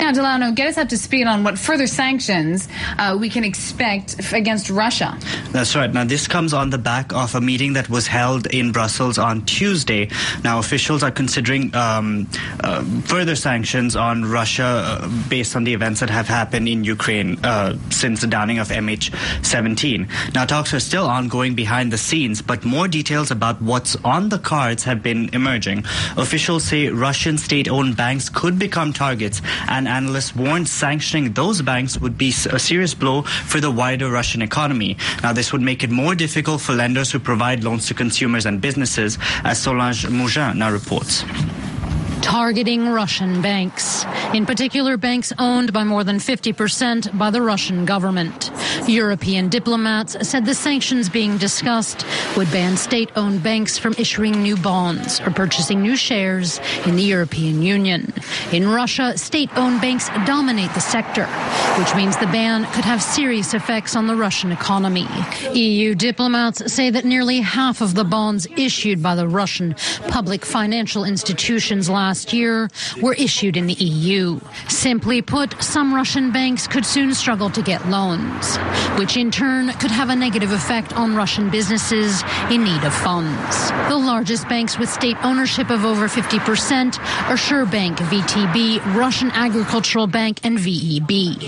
Now, Delano, get us up to speed on what further sanctions we can expect against Russia. That's right. Now, this comes on the back of a meeting that was held in Brussels on Tuesday. Now, officials are considering further sanctions on Russia based on the events that have happened in Ukraine since the downing of MH17. Now, talks are still ongoing behind the scenes, but more details about what's on the cards have been emerging. Officials say Russian state-owned banks could become targets, and analysts warned sanctioning those banks would be a serious blow for the wider Russian economy. Now, this would make it more difficult for lenders who provide loans to consumers and businesses, as Solange Mougin now reports. Targeting Russian banks, in particular banks owned by more than 50% by the Russian government. European diplomats said the sanctions being discussed would ban state-owned banks from issuing new bonds or purchasing new shares in the European Union. In Russia, state-owned banks dominate the sector, which means the ban could have serious effects on the Russian economy. EU diplomats say that nearly half of the bonds issued by the Russian public financial institutions last year were issued in the EU. Simply put, some Russian banks could soon struggle to get loans, which in turn could have a negative effect on Russian businesses in need of funds. The largest banks with state ownership of over 50% are Sberbank, VTB, Russian Agricultural Bank, and VEB.